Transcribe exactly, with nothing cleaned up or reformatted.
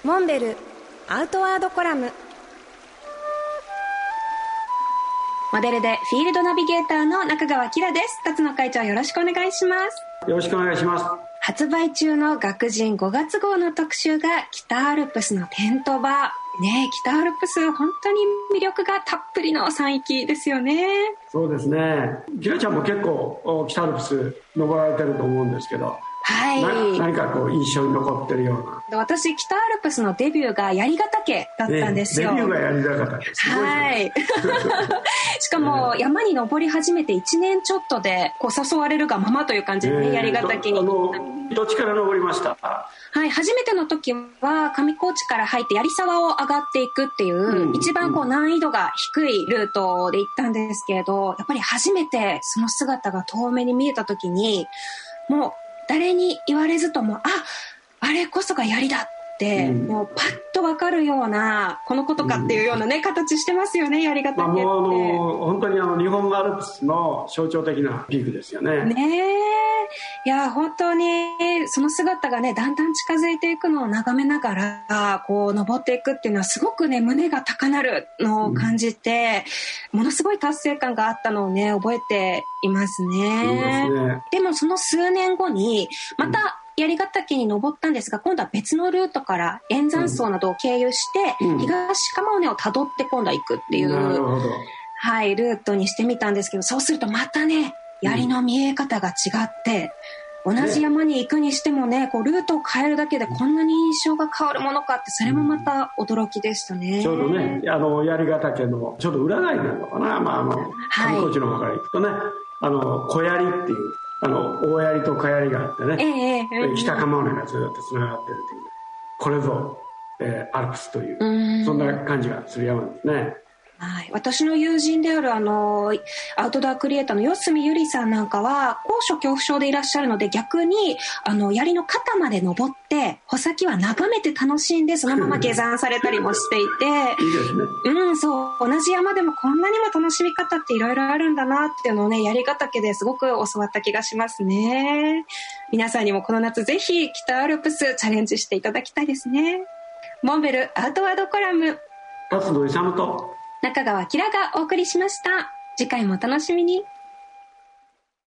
モンベルアウトワードコラム。モデルでフィールドナビゲーターの中川きらです。辰野会長、よろしくお願いします。 よろしくお願いします。 発売中の学人ごがつ号の特集が北アルプスのテント場ね。北アルプス本当に魅力がたっぷりの山域ですよね。 そうですね。きらちゃんも結構北アルプス登られてると思うんですけど、 はい、 な何かこう印象に残ってるような。 私北アルプスのデビューが槍ヶ岳だったんですよ、 ね、デビューが槍ヶ岳すごい、ね、 はいしかも山に登り始めていちねんちょっとでこう誘われるがままという感じで、ね、槍ヶ岳にど, どっちから登りました？ はい、初めての時は上高地から入って槍沢を上がっていくっていう、うん、一番こう難易度が低いルートで行ったんですけれど、やっぱり初めてその姿が遠目に見えた時にもう誰に言われずとも、あ、あれこそが槍だって、うん、もうパッと分かるようなこのことかっていうようなね、うん、形してますよね、槍ヶ岳って。まあ、もうあの本当にあの日本アルプスの象徴的なピークですよね。 ねえ、いや本当にその姿がねだんだん近づいていくのを眺めながらこう登っていくっていうのはすごくね胸が高鳴るのを感じて、うん、ものすごい達成感があったのをね覚えていますね。そうですね。でもその数年後にまた、うん、槍ヶ岳に登ったんですが、今度は別のルートから円山荘などを経由して、うん、東蒲尾根をたどって今度は行くっていう、 なるほど、 はい、ルートにしてみたんですけど、そうするとまたね槍の見え方が違って、うん、同じ山に行くにしてもね、こうルートを変えるだけでこんなに印象が変わるものかって、それもまた驚きでしたね。 ちょうどね、あの槍ヶ岳のちょっと裏側になるのかな、まあ、あの上高地の方から行くとね、あの小槍っていうあの大槍と小槍があってね、えーえー、北蒲尾根がずっとつながってるっていう、これぞ、えー、アルプスという、うそんな感じがする山ですね。 はい、私の友人であるあのアウトドアクリエイターの四隅ゆりさんなんかは高所恐怖症でいらっしゃるので、逆にあの槍の肩まで登って穂先は眺めて楽しんでそのまま下山されたりもしていていいですね。 うん、そう、同じ山でもこんなにも楽しみ方っていろいろあるんだなっていうのをね、槍ヶ岳ですごく教わった気がしますね。皆さんにもこの夏ぜひ北アルプスチャレンジしていただきたいですね。モンベルアウトワードコラム、 辰野勇と中川きらがお送りしました。次回もお楽しみに。